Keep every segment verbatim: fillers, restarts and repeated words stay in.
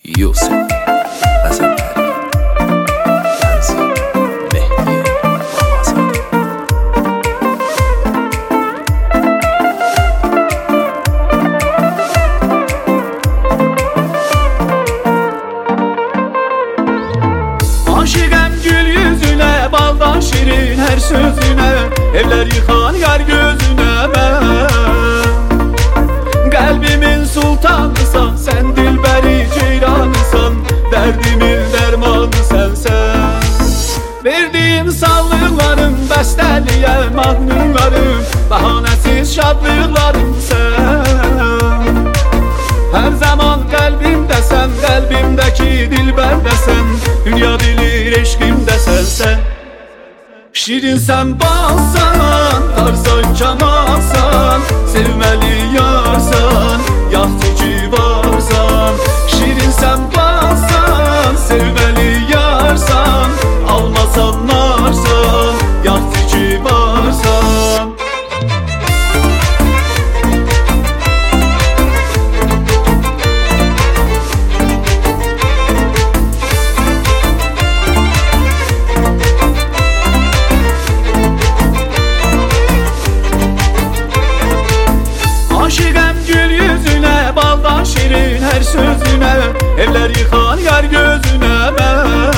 Yusuf Hasan Karim Tanzim Mehdi Ramazan. Aşıkım gül yüzüne, baldan şirin her sözüne, evler yıkan yar gözüne ben. Kalbimin sultanısan, sen dilberi ceylanısan, derdimin dermanı sensen. Verdiğim sağlıklarım, besteliye mahnılarım, bahanesiz şadlıklarım sen. Her zaman kalbimde sen, kalbimdeki dilber de sen, dünya bilir eşkimde sensen. Şirin sen balsan, tarzan kemansan, sevmeli yarsan, yahtıcı varsan. Şirin sen balsan, sevmeli yarsan, almasan narsan, yahtıcı varsan. Aşıkım gül yüzüne, baldan şirin her sözüne, evler yıkan yar gözüne ben.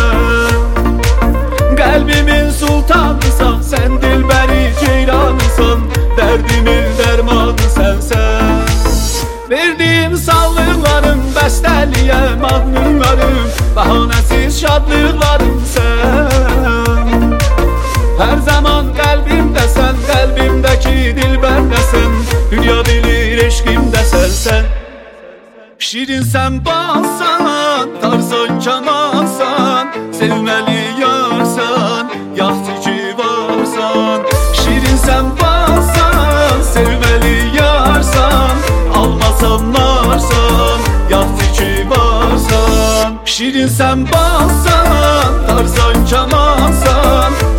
Kalbimin sultanısan, sen dilberi ceylanısan, derdimin dermanı sensen. Verdiğim sağlıklarım, besteliye mahnılarım, bahanesiz şadlıklarım sen. Her zaman kalbimde sen, kalbimdeki dilber de sen, dünya bilir eşkimde sensen. Şirin sen balsan, tarzan kemansan, sevmeli yarsan, yahtıcı varsan. Şirin sen balsan, sevmeli yarsan, almasan narsan, yahtıcı varsan. Şirin sen balsan, tarzan kemansan,